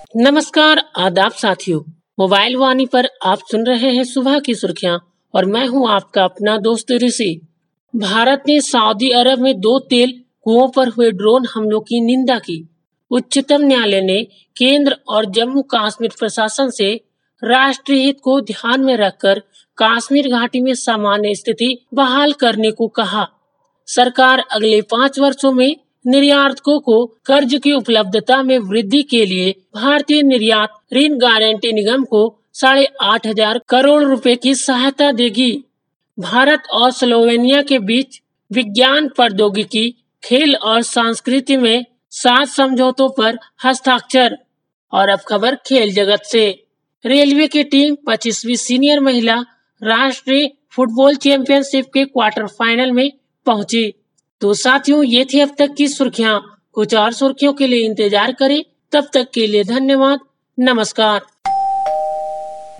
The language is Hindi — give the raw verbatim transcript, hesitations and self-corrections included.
नमस्कार, आदाब साथियों। मोबाइल वाणी पर आप सुन रहे हैं सुबह की सुर्खियां और मैं हूं आपका अपना दोस्त ऋषि। भारत ने सऊदी अरब में दो तेल कुओं पर हुए ड्रोन हमलों की निंदा की। उच्चतम न्यायालय ने केंद्र और जम्मू कश्मीर प्रशासन से राष्ट्रीय हित को ध्यान में रखकर कश्मीर घाटी में सामान्य स्थिति बहाल करने को कहा। सरकार अगले पाँच वर्षों में निर्यातकों को कर्ज की उपलब्धता में वृद्धि के लिए भारतीय निर्यात ऋण गारंटी निगम को साढ़े आठ हजार करोड़ रुपए की सहायता देगी। भारत और स्लोवेनिया के बीच विज्ञान, प्रौद्योगिकी, खेल और संस्कृति में सात समझौतों पर हस्ताक्षर। और अब खबर खेल जगत से। रेलवे की टीम पच्चीसवीं सीनियर महिला राष्ट्रीय फुटबॉल चैंपियनशिप के क्वार्टर फाइनल में पहुंची। तो साथियों, ये थी अब तक की सुर्खियां। कुछ और सुर्खियों के लिए इंतजार करें। तब तक के लिए धन्यवाद। नमस्कार।